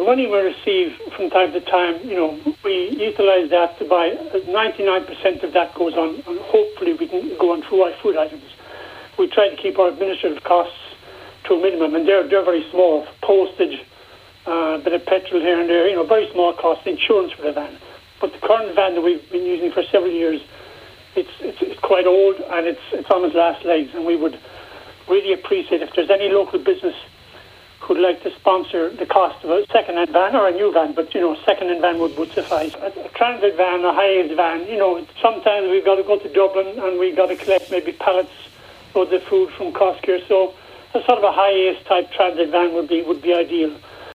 the money we receive from time to time, we utilise that to buy 99% of that goes on, and hopefully we can go on food items. We try to keep our administrative costs to a minimum, and they're very small. Postage, a bit of petrol here and there, very small costs, insurance for the van. But the current van that we've been using for several years, it's quite old and it's on its last legs, and we would really appreciate if there's any local business who'd like to sponsor the cost of a second-hand van or a new van, but, a second-hand van would suffice. A transit van, a high-age van, sometimes we've got to go to Dublin and we've got to collect maybe pallets of the food from Costco, so a sort of a high-age type transit van would be ideal.